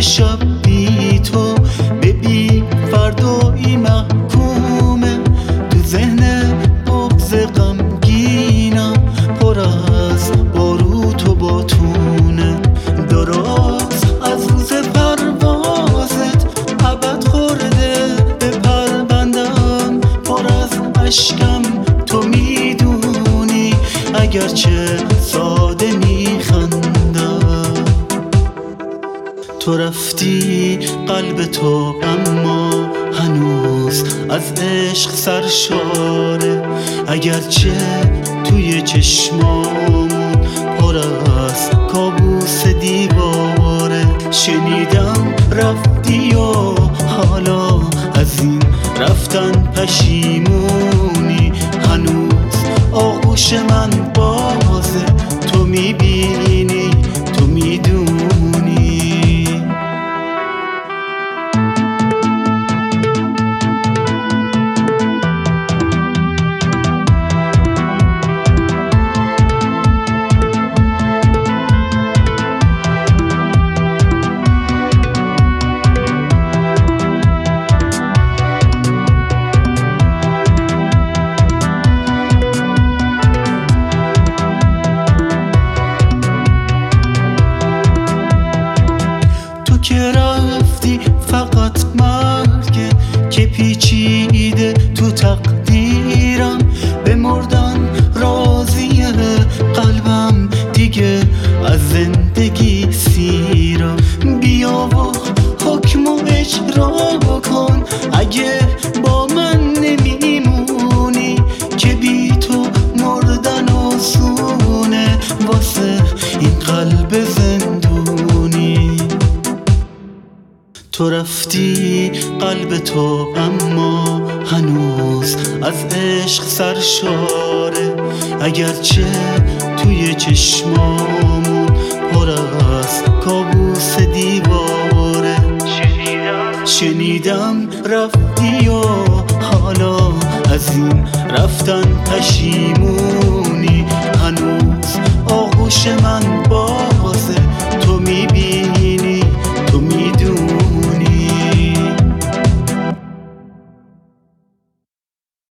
شب بی تو به بی فردایی محکومه. تو ذهن بغض غمگینم پر از باروت و باتونه. دراز از روز پروازت ابد خورده به پروندم، پر از اشکم تو میدونی اگرچه ساده میخندم. تو رفتی قلب تو اما هنوز از عشق سرشاره، اگرچه توی چشمامون پر از کابوس دیواره. شنیدم رفتی و حالا از این رفتن پشیمونی، هنوز آغوش من بازه، تو میبینی تو میدونی. که رفتی فقط مرگه که پیچیده تو تقدیرم، به مردن راضیه قلبم دیگه از زندگی سیرم. بیا و حکم و اجرا کن اگه با من نمیمونی، که بی تو مردن آسونه واسه این قلب زندونی. تو رفتی قلب تو اما هنوز از عشق سرشاره، اگرچه توی چشمامون پر از کابوس دیواره. شنیدم رفتی و حالا از این رفتن پشیمونی، هنوز